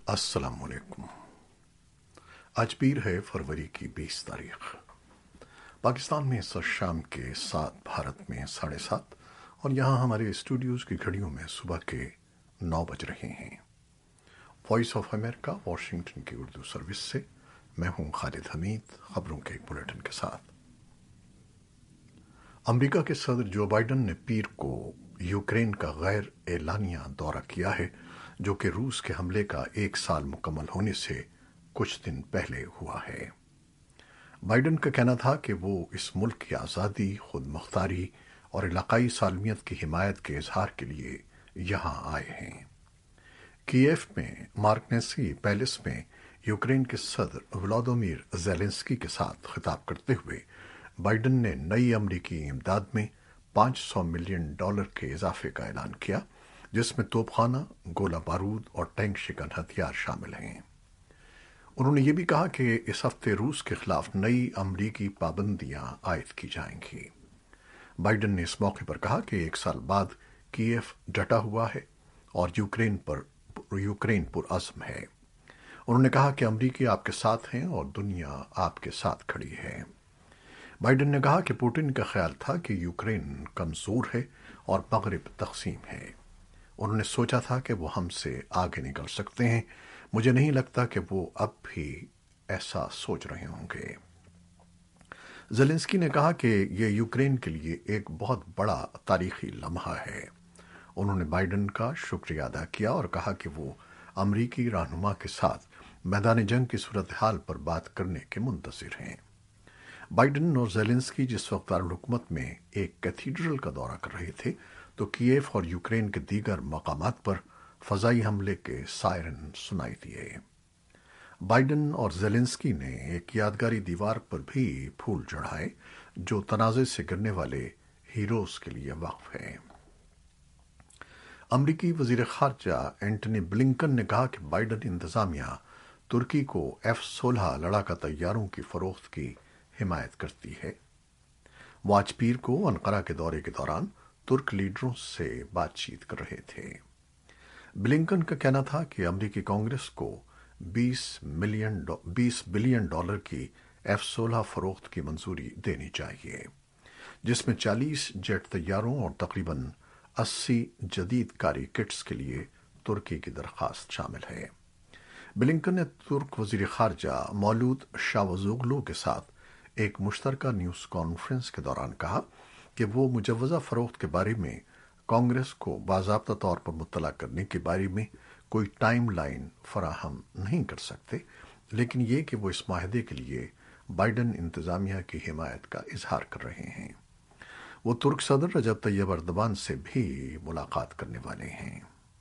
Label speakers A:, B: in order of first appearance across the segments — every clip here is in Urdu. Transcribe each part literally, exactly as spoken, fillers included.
A: السلام علیکم۔ آج پیر ہے فروری کی بیس تاریخ۔ پاکستان میں اس وقت شام کے سات، بھارت میں ساڑھے سات، اور یہاں ہمارے اسٹوڈیوز کی گھڑیوں میں صبح کے نو بج رہے ہیں۔ وائس آف امریکہ واشنگٹن کی اردو سروس سے میں ہوں خالد حمید، خبروں کے ایک بلیٹن کے ساتھ۔ امریکہ کے صدر جو بائیڈن نے پیر کو یوکرین کا غیر اعلانیہ دورہ کیا ہے، جو کہ روس کے حملے کا ایک سال مکمل ہونے سے کچھ دن پہلے ہوا ہے۔ بائیڈن کا کہنا تھا کہ وہ اس ملک کی آزادی، خود مختاری اور علاقائی سالمیت کی حمایت کے اظہار کے لیے یہاں آئے ہیں۔ کیف میں مارکنیسی پیلس میں یوکرین کے صدر ولادیمیر زیلنسکی کے ساتھ خطاب کرتے ہوئے بائیڈن نے نئی امریکی امداد میں پانچ سو ملین ڈالر کے اضافے کا اعلان کیا، جس میں توپ خانہ، گولہ بارود اور ٹینک شکن ہتھیار شامل ہیں۔ انہوں نے یہ بھی کہا کہ اس ہفتے روس کے خلاف نئی امریکی پابندیاں عائد کی جائیں گی۔ بائیڈن نے اس موقع پر کہا کہ ایک سال بعد کیف ڈٹا ہوا ہے اور یوکرین پر یوکرین پرعزم ہے۔ انہوں نے کہا کہ امریکی آپ کے ساتھ ہیں اور دنیا آپ کے ساتھ کھڑی ہے۔ بائیڈن نے کہا کہ پوٹن کا خیال تھا کہ یوکرین کمزور ہے اور مغرب تقسیم ہے۔ انہوں نے سوچا تھا کہ وہ ہم سے آگے نکل سکتے ہیں۔ مجھے نہیں لگتا کہ وہ اب بھی ایسا سوچ رہے ہوں گے۔ زیلنسکی نے کہا کہ یہ یوکرین کے لیے ایک بہت بڑا تاریخی لمحہ ہے۔ انہوں نے بائیڈن کا شکریہ ادا کیا اور کہا کہ وہ امریکی رہنما کے ساتھ میدان جنگ کی صورتحال پر بات کرنے کے منتظر ہیں۔ بائیڈن اور زیلنسکی جس وقت دارالحکومت میں ایک کیتھیڈرل کا دورہ کر رہے تھے تو کیف اور یوکرین کے دیگر مقامات پر فضائی حملے کے سائرن سنائی دیے۔ بائیڈن اور زیلنسکی نے ایک یادگاری دیوار پر بھی پھول چڑھائے جو تنازع سے گرنے والے ہیروز کے لیے وقف ہے۔ امریکی وزیر خارجہ اینٹنی بلنکن نے کہا کہ بائیڈن انتظامیہ ترکی کو ایف سولہ لڑاکا طیاروں کی فروخت کی حمایت کرتی ہے۔ وہ آج پیر کو انقرہ کے دورے کے دوران ترک لیڈروں سے بات چیت کر رہے تھے۔ بلنکن کا کہنا تھا کہ امریکی کانگریس کو بیس ملین بیس بلین ڈالر کی ایف سولہ فروخت کی منظوری دینی چاہیے، جس میں چالیس جیٹ طیاروں اور تقریباً اسی جدید کاری کٹس کے لیے ترکی کی درخواست شامل ہے۔ بلنکن نے ترک وزیر خارجہ مولود شاوزوغلو کے ساتھ ایک مشترکہ نیوز کانفرنس کے دوران کہا کہ وہ مجوزہ فروخت کے بارے میں کانگریس کو باضابطہ طور پر مطلع کرنے کے بارے میں کوئی ٹائم لائن فراہم نہیں کر سکتے، لیکن یہ کہ وہ اس معاہدے کے لیے بائیڈن انتظامیہ کی حمایت کا اظہار کر رہے ہیں۔ وہ ترک صدر رجب طیب اردوان سے بھی ملاقات کرنے والے ہیں۔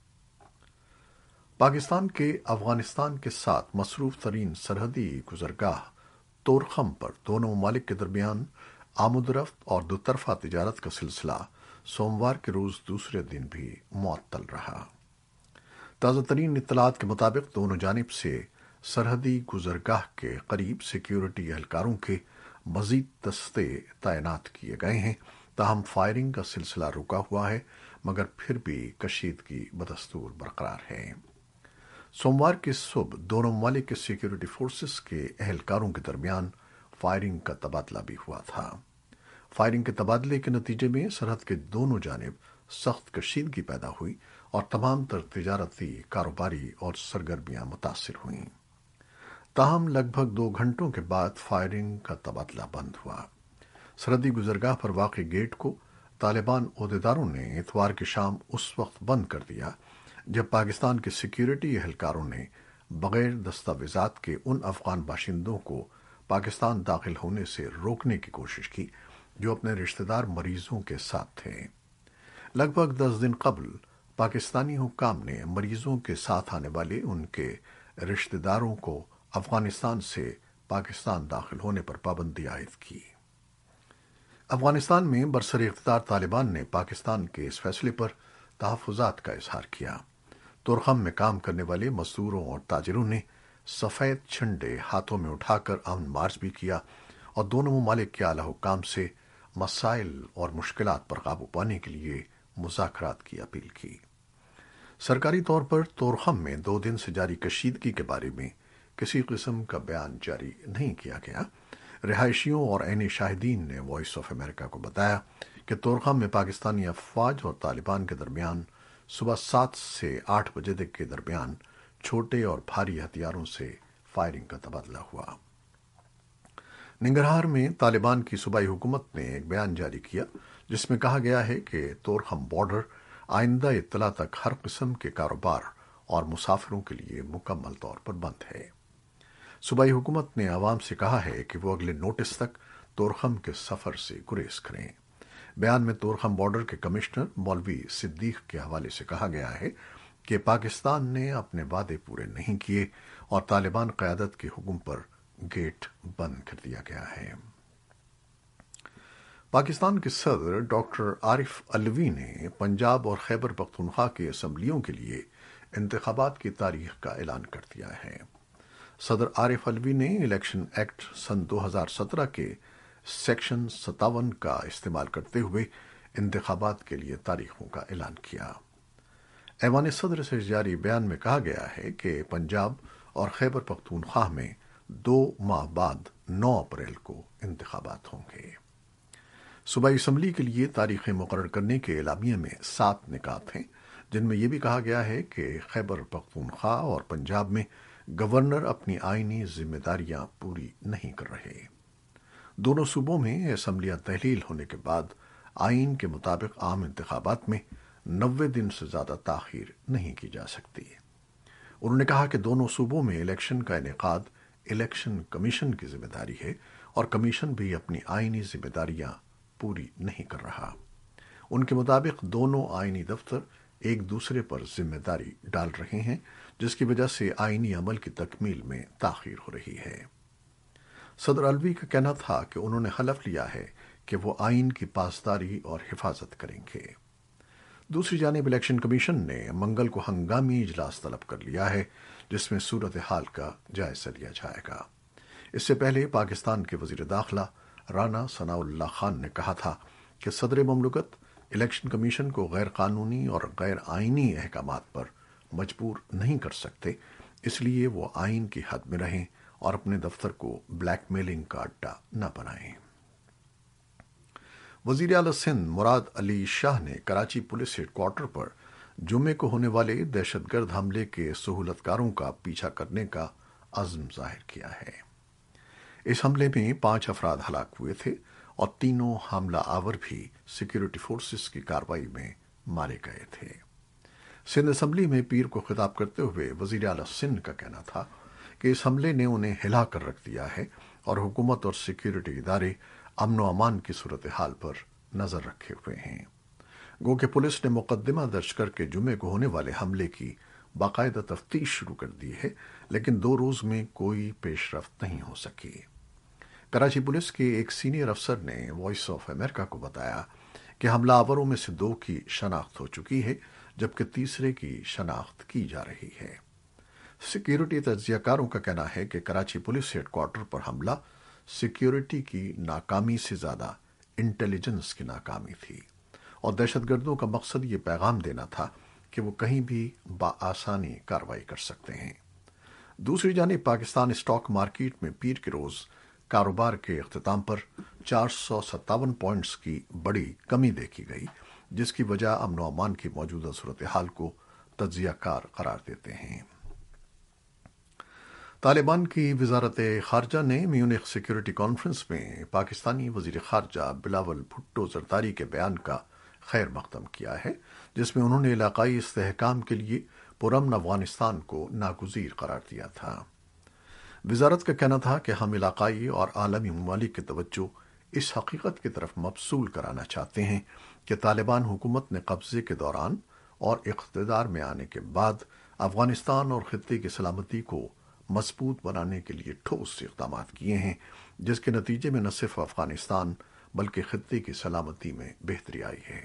A: پاکستان کے افغانستان کے ساتھ مصروف ترین سرحدی گزرگاہ تورخم پر دونوں ممالک کے درمیان آمد و رفت اور دو طرفہ تجارت کا سلسلہ سوموار کے روز دوسرے دن بھی معطل رہا۔ تازہ ترین اطلاعات کے مطابق دونوں جانب سے سرحدی گزرگاہ کے قریب سیکیورٹی اہلکاروں کے مزید دستے تعینات کیے گئے ہیں، تاہم فائرنگ کا سلسلہ رکا ہوا ہے، مگر پھر بھی کشیدگی بدستور برقرار ہے۔ سوموار کی صبح دونوں ممالک کے سیکیورٹی فورسز کے اہلکاروں کے درمیان فائرنگ کا تبادلہ بھی ہوا تھا۔ فائرنگ کے تبادلے کے نتیجے میں سرحد کے دونوں جانب سخت کشیدگی پیدا ہوئی اور تمام تر تجارتی، کاروباری اور سرگرمیاں متاثر ہوئیں۔ تاہم لگ بھگ دو گھنٹوں کے بعد فائرنگ کا تبادلہ بند ہوا۔ سرحدی گزرگاہ پر واقع گیٹ کو طالبان عہدیداروں نے اتوار کی شام اس وقت بند کر دیا جب پاکستان کے سیکیورٹی اہلکاروں نے بغیر دستاویزات کے ان افغان باشندوں کو پاکستان داخل ہونے سے روکنے کی کوشش کی جو اپنے رشتہ دار مریضوں کے ساتھ تھے۔ لگ بھگ دس دن قبل پاکستانی حکام نے مریضوں کے ساتھ آنے والے ان کے رشتہ داروں کو افغانستان سے پاکستان داخل ہونے پر پابندی عائد کی۔ افغانستان میں برسر اقتدار طالبان نے پاکستان کے اس فیصلے پر تحفظات کا اظہار کیا۔ تورخم میں کام کرنے والے مزدوروں اور تاجروں نے سفید جھنڈے ہاتھوں میں اٹھا کر امن مارچ بھی کیا اور دونوں ممالک کے اعلیٰ حکام سے مسائل اور مشکلات پر قابو پانے کے لیے مذاکرات کی اپیل کی۔ سرکاری طور پر طورخم میں دو دن سے جاری کشیدگی کے بارے میں کسی قسم کا بیان جاری نہیں کیا گیا۔ رہائشیوں اور عینی شاہدین نے وائس آف امریکہ کو بتایا کہ طورخم میں پاکستانی افواج اور طالبان کے درمیان صبح سات سے آٹھ بجے تک کے درمیان چھوٹے اور بھاری ہتھیاروں سے فائرنگ کا تبادلہ ہوا۔ ننگرہار میں طالبان کی صوبائی حکومت نے ایک بیان جاری کیا جس میں کہا گیا ہے کہ طورخم بارڈر آئندہ اطلاع تک ہر قسم کے کاروبار اور مسافروں کے لیے مکمل طور پر بند ہے۔ صوبائی حکومت نے عوام سے کہا ہے کہ وہ اگلے نوٹس تک طورخم کے سفر سے گریز کریں۔ بیان میں طورخم بارڈر کے کمشنر مولوی صدیق کے حوالے سے کہا گیا ہے کہ پاکستان نے اپنے وعدے پورے نہیں کیے اور طالبان قیادت کے حکم پر گیٹ بند کر دیا گیا ہے۔ پاکستان کے صدر ڈاکٹر عارف الوی نے پنجاب اور خیبر پختونخوا کی اسمبلیوں کے لیے انتخابات کی تاریخ کا اعلان کر دیا ہے۔ صدر عارف الوی نے الیکشن ایکٹ سن دو ہزار سترہ کے سیکشن ستاون کا استعمال کرتے ہوئے انتخابات کے لیے تاریخوں کا اعلان کیا۔ ایوان صدر سے جاری بیان میں کہا گیا ہے کہ پنجاب اور خیبر پختونخوا میں دو ماہ بعد نو اپریل کو انتخابات ہوں گے۔ صوبائی اسمبلی کے لیے تاریخیں مقرر کرنے کے اعلامیے میں سات نکات ہیں، جن میں یہ بھی کہا گیا ہے کہ خیبر پختونخوا اور پنجاب میں گورنر اپنی آئینی ذمہ داریاں پوری نہیں کر رہے۔ دونوں صوبوں میں اسمبلیاں تحلیل ہونے کے بعد آئین کے مطابق عام انتخابات میں نوے دن سے زیادہ تاخیر نہیں کی جا سکتی۔ انہوں نے کہا کہ دونوں صوبوں میں الیکشن کا انعقاد الیکشن کمیشن کی ذمہ داری ہے اور کمیشن بھی اپنی آئینی ذمہ داریاں پوری نہیں کر رہا۔ ان کے مطابق دونوں آئینی دفتر ایک دوسرے پر ذمہ داری ڈال رہے ہیں، جس کی وجہ سے آئینی عمل کی تکمیل میں تاخیر ہو رہی ہے۔ صدر الوی کا کہنا تھا کہ انہوں نے حلف لیا ہے کہ وہ آئین کی پاسداری اور حفاظت کریں گے۔ دوسری جانب الیکشن کمیشن نے منگل کو ہنگامی اجلاس طلب کر لیا ہے جس میں صورتحال کا جائزہ لیا جائے گا۔ اس سے پہلے پاکستان کے وزیر داخلہ رانا ثناء اللہ خان نے کہا تھا کہ صدر مملکت الیکشن کمیشن کو غیر قانونی اور غیر آئینی احکامات پر مجبور نہیں کر سکتے، اس لیے وہ آئین کی حد میں رہیں اور اپنے دفتر کو بلیک میلنگ کا اڈا نہ بنائیں۔ وزیر اعلی سندھ مراد علی شاہ نے کراچی پولیس ہیڈ کوارٹر پر جمعے کو ہونے والے دہشت گرد حملے کے سہولت کاروں کا پیچھا کرنے کا عزم ظاہر کیا ہے۔ اس حملے میں پانچ افراد ہلاک ہوئے تھے اور تینوں حاملہ آور بھی سیکیورٹی فورسز کی کارروائی میں مارے گئے تھے۔ سندھ اسمبلی میں پیر کو خطاب کرتے ہوئے وزیر اعلی سندھ کا کہنا تھا کہ اس حملے نے انہیں ہلا کر رکھ دیا ہے اور حکومت اور سیکیورٹی ادارے امن و امان کی صورتحال پر نظر رکھے ہوئے ہیں۔ گو کہ پولیس نے مقدمہ درج کر کے جمعے کو ہونے والے حملے کی باقاعدہ تفتیش شروع کر دی ہے، لیکن دو روز میں کوئی پیش رفت نہیں ہو سکی۔ کراچی پولیس کے ایک سینئر افسر نے وائس آف امریکہ کو بتایا کہ حملہ آوروں میں سے دو کی شناخت ہو چکی ہے جبکہ تیسرے کی شناخت کی جا رہی ہے۔ سیکیورٹی تجزیہ کاروں کا کہنا ہے کہ کراچی پولیس ہیڈ کوارٹر پر حملہ سیکیورٹی کی ناکامی سے زیادہ انٹیلیجنس کی ناکامی تھی اور دہشت گردوں کا مقصد یہ پیغام دینا تھا کہ وہ کہیں بھی بآسانی کارروائی کر سکتے ہیں۔ دوسری جانب پاکستان اسٹاک مارکیٹ میں پیر کے روز کاروبار کے اختتام پر چار سو ستاون پوائنٹس کی بڑی کمی دیکھی گئی، جس کی وجہ امن و امان کی موجودہ صورتحال کو تجزیہ کار قرار دیتے ہیں۔ طالبان کی وزارت خارجہ نے میونخ سیکیورٹی کانفرنس میں پاکستانی وزیر خارجہ بلاول بھٹو زرداری کے بیان کا خیر مقدم کیا ہے، جس میں انہوں نے علاقائی استحکام کے لیے پرامن افغانستان کو ناگزیر قرار دیا تھا۔ وزارت کا کہنا تھا کہ ہم علاقائی اور عالمی ممالک کی توجہ اس حقیقت کی طرف مبذول کرانا چاہتے ہیں کہ طالبان حکومت نے قبضے کے دوران اور اقتدار میں آنے کے بعد افغانستان اور خطے کی سلامتی کو مضبوط بنانے کے لیے ٹھوس اقدامات کیے ہیں، جس کے نتیجے میں نہ صرف افغانستان بلکہ خطے کی سلامتی میں بہتری آئی ہے۔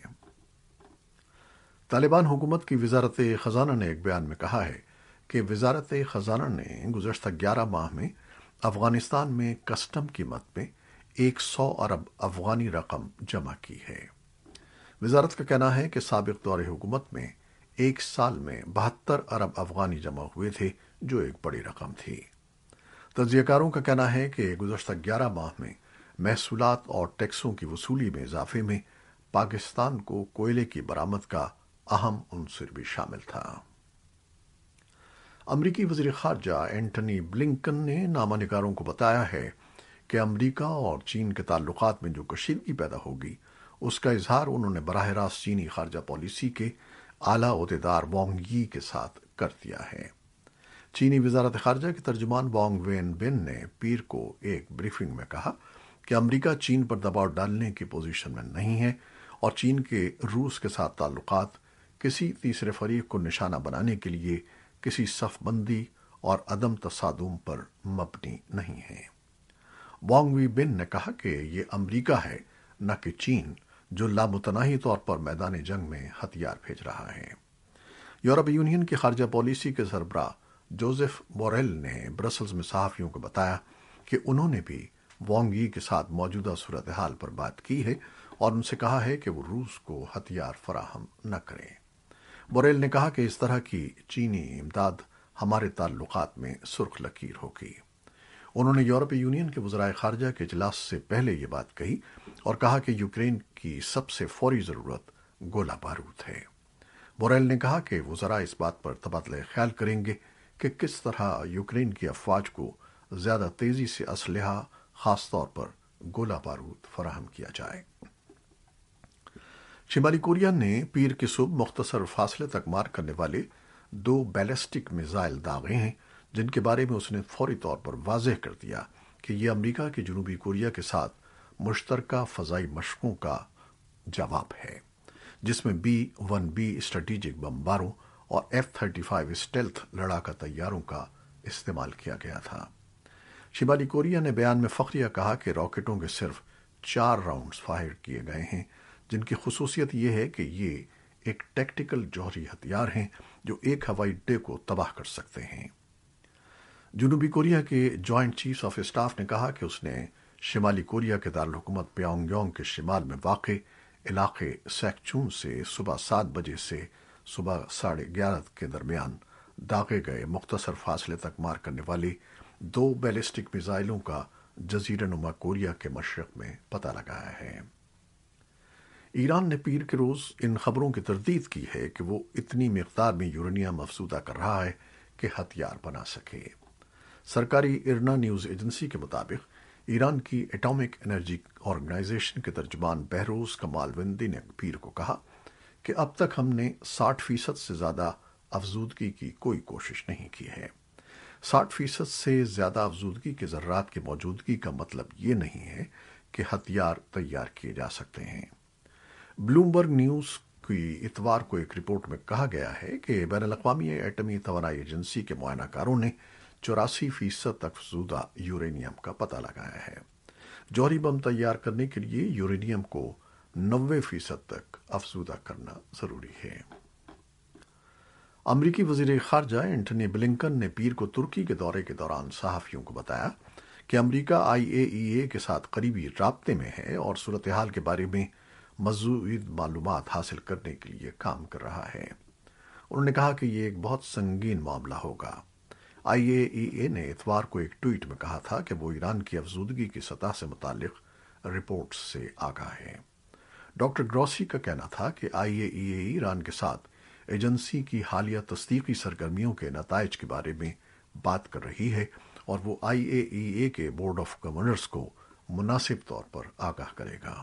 A: طالبان حکومت کی وزارت خزانہ نے ایک بیان میں کہا ہے کہ وزارت خزانہ نے گزشتہ گیارہ ماہ میں افغانستان میں کسٹم قیمت میں ایک سو ارب افغانی رقم جمع کی ہے۔ وزارت کا کہنا ہے کہ سابق دور حکومت میں ایک سال میں بہتر ارب افغانی جمع ہوئے تھے، جو ایک بڑی رقم تھی۔ تجزیہ کاروں کا کہنا ہے کہ گزشتہ گیارہ ماہ میں محصولات اور ٹیکسوں کی وصولی میں اضافے میں پاکستان کو کوئلے کی برآمد کا اہم عنصر بھی شامل تھا۔ امریکی وزیر خارجہ اینٹنی بلنکن نے نامہ نگاروں کو بتایا ہے کہ امریکہ اور چین کے تعلقات میں جو کشیدگی پیدا ہوگی، اس کا اظہار انہوں نے براہ راست چینی خارجہ پالیسی کے اعلیٰ عہدیدار وانگ یی کے ساتھ کر دیا ہے۔ چینی وزارت خارجہ کے ترجمان وانگ وین بن نے پیر کو ایک بریفنگ میں کہا کہ امریکہ چین پر دباؤ ڈالنے کی پوزیشن میں نہیں ہے اور چین کے روس کے ساتھ تعلقات کسی تیسرے فریق کو نشانہ بنانے کے لیے کسی صف بندی اور عدم تصادم پر مبنی نہیں ہے۔ وانگ وی بن نے کہا کہ یہ امریکہ ہے، نہ کہ چین، جو لامتناہی طور پر میدان جنگ میں ہتھیار بھیج رہا ہے۔ یورپی یونین کی خارجہ پالیسی کے سربراہ جوزف بوریل نے برسلز میں صحافیوں کو بتایا کہ انہوں نے بھی وانگ یی کے ساتھ موجودہ صورتحال پر بات کی ہے اور ان سے کہا ہے کہ وہ روس کو ہتھیار فراہم نہ کریں۔ بوریل نے کہا کہ اس طرح کی چینی امداد ہمارے تعلقات میں سرخ لکیر ہوگی۔ انہوں نے یورپی یونین کے وزرائے خارجہ کے اجلاس سے پہلے یہ بات کہی اور کہا کہ یوکرین کی سب سے فوری ضرورت گولہ بارود ہے۔ بوریل نے کہا کہ وزراء اس بات پر تبادلہ خیال کریں گے کہ کس طرح یوکرین کی افواج کو زیادہ تیزی سے اسلحہ، خاص طور پر گولہ بارود فراہم کیا جائے۔ شمالی کوریا نے پیر کی صبح مختصر فاصلے تک مار کرنے والے دو بیلسٹک میزائل داغے ہیں، جن کے بارے میں اس نے فوری طور پر واضح کر دیا کہ یہ امریکہ کی جنوبی کوریا کے ساتھ مشترکہ فضائی مشقوں کا جواب ہے، جس میں بی ون بی اسٹریٹجک بمباروں اور ایف تھرٹی فائیو اسٹیلتھ لڑاکا طیاروں کا استعمال کیا گیا تھا۔ شمالی کوریا نے بیان میں فخریہ کہا کہ راکٹوں کے صرف چار راؤنڈز فائر کیے گئے ہیں، جن کی خصوصیت یہ ہے کہ یہ ایک ٹیکٹیکل جوہری ہتھیار ہیں جو ایک ہوائی اڈے کو تباہ کر سکتے ہیں۔ جنوبی کوریا کے جوائنٹ چیف آف اسٹاف نے کہا کہ اس نے شمالی کوریا کے دارالحکومت پیونگ یونگ کے شمال میں واقع علاقے سیکچون سے صبح سات بجے سے صبح ساڑھے گیارہ کے درمیان داغے گئے مختصر فاصلے تک مار کرنے والے دو بیلسٹک میزائلوں کا جزیرہ نما کوریا کے مشرق میں پتہ لگایا ہے۔ ایران نے پیر کے روز ان خبروں کی تردید کی ہے کہ وہ اتنی مقدار میں یورینیم افزودہ کر رہا ہے کہ ہتھیار بنا سکے۔ سرکاری ارنا نیوز ایجنسی کے مطابق ایران کی ایٹامک انرجی آرگنائزیشن کے ترجمان بہروز کمال وندی نے پیر کو کہا کہ اب تک ہم نے ساٹھ فیصد سے زیادہ افزودگی کی کوئی کوشش نہیں کی ہے۔ ساٹھ فیصد سے زیادہ افزودگی کے ذرات کی موجودگی کا مطلب یہ نہیں ہے کہ ہتھیار تیار کیے جا سکتے ہیں۔ بلومبرگ نیوز کی اتوار کو ایک رپورٹ میں کہا گیا ہے کہ بین الاقوامی ایٹمی توانائی ایجنسی کے معائنہ کاروں نے چوراسی فیصد تک افزودہ یورینیم کا پتہ لگایا ہے۔ جوہری بم تیار کرنے کے لیے یورینیم کو نوے فیصد تک افزودہ کرنا ضروری ہے۔ امریکی وزیر خارجہ اینٹنی بلنکن نے پیر کو ترکی کے دورے کے دوران صحافیوں کو بتایا کہ امریکہ آئی اے ای اے کے ساتھ قریبی رابطے میں ہے اور صورتحال کے بارے میں مزید معلومات حاصل کرنے کے لیے کام کر رہا ہے۔ انہوں نے کہا کہ یہ ایک بہت سنگین معاملہ ہوگا۔ آئی اے ای اے نے اتوار کو ایک ٹویٹ میں کہا تھا کہ وہ ایران کی افزودگی کی سطح سے متعلق رپورٹس سے آگاہ ہے۔ ڈاکٹر گروسی کا کہنا تھا کہ آئی اے ای اے ایران کے ساتھ ایجنسی کی حالیہ تصدیقی سرگرمیوں کے نتائج کے بارے میں بات کر رہی ہے اور وہ آئی اے ای اے کے بورڈ آف گورنرز کو مناسب طور پر آگاہ کرے گا۔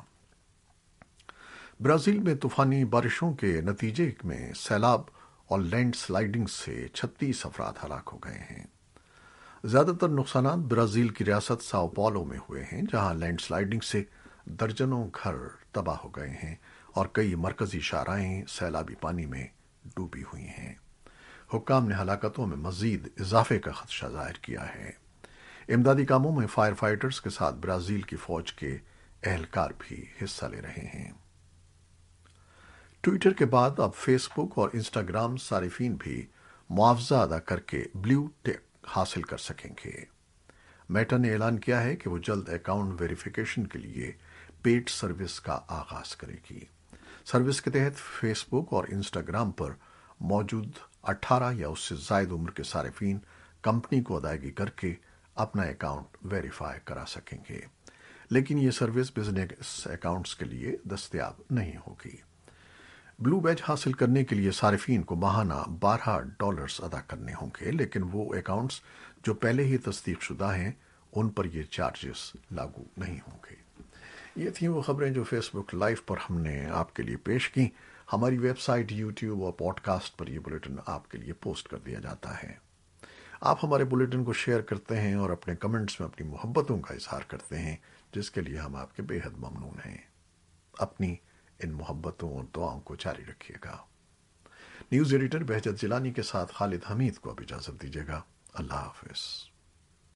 A: برازیل میں طوفانی بارشوں کے نتیجے میں سیلاب اور لینڈ سلائیڈنگ سے چھتیس افراد ہلاک ہو گئے ہیں۔ زیادہ تر نقصانات برازیل کی ریاست ساؤ پولو میں ہوئے ہیں، جہاں لینڈ سلائیڈنگ سے درجنوں گھر تباہ ہو گئے ہیں اور کئی مرکزی شاہراہیں سیلابی پانی میں ڈوبی ہوئی ہیں۔ حکام نے ہلاکتوں میں مزید اضافے کا خدشہ ظاہر کیا ہے۔ امدادی کاموں میں فائر فائٹرز کے ساتھ برازیل کی فوج کے اہلکار بھی حصہ لے رہے ہیں۔ ٹویٹر کے بعد اب فیس بک اور انسٹاگرام صارفین بھی معاوضہ ادا کر کے بلیو ٹک حاصل کر سکیں گے۔ میٹا نے اعلان کیا ہے کہ وہ جلد اکاؤنٹ ویریفیکیشن کے لیے پیڈ سروس کا آغاز کرے گی۔ سروس کے تحت فیس بک اور انسٹاگرام پر موجود اٹھارہ یا اس سے زائد عمر کے صارفین کمپنی کو ادائیگی کر کے اپنا اکاؤنٹ ویریفائی کرا سکیں گے، لیکن یہ سروس بزنس اکاؤنٹس کے لیے دستیاب نہیں ہوگی۔ بلو بیج حاصل کرنے کے لیے صارفین کو ماہانہ بارہ ڈالرز ادا کرنے ہوں گے، لیکن وہ اکاؤنٹس جو پہلے ہی تصدیق شدہ ہیں ان پر یہ چارجز لاگو نہیں ہوں گے۔ یہ تھیں وہ خبریں جو فیس بک لائیو پر ہم نے آپ کے لیے پیش کی۔ ہماری ویب سائٹ، یوٹیوب اور پوڈ کاسٹ پر یہ بلیٹن آپ کے لیے پوسٹ کر دیا جاتا ہے۔ آپ ہمارے بلیٹن کو شیئر کرتے ہیں اور اپنے کمنٹس میں اپنی محبتوں کا اظہار کرتے ہیں، جس کے لیے ہم آپ کے بے حد ممنون ہیں۔ اپنی ان محبتوں اور دعاؤں کو جاری رکھیے گا۔ نیوز ایڈیٹر بہجت جیلانی کے ساتھ خالد حمید کو اب اجازت دیجیے گا۔ اللہ حافظ۔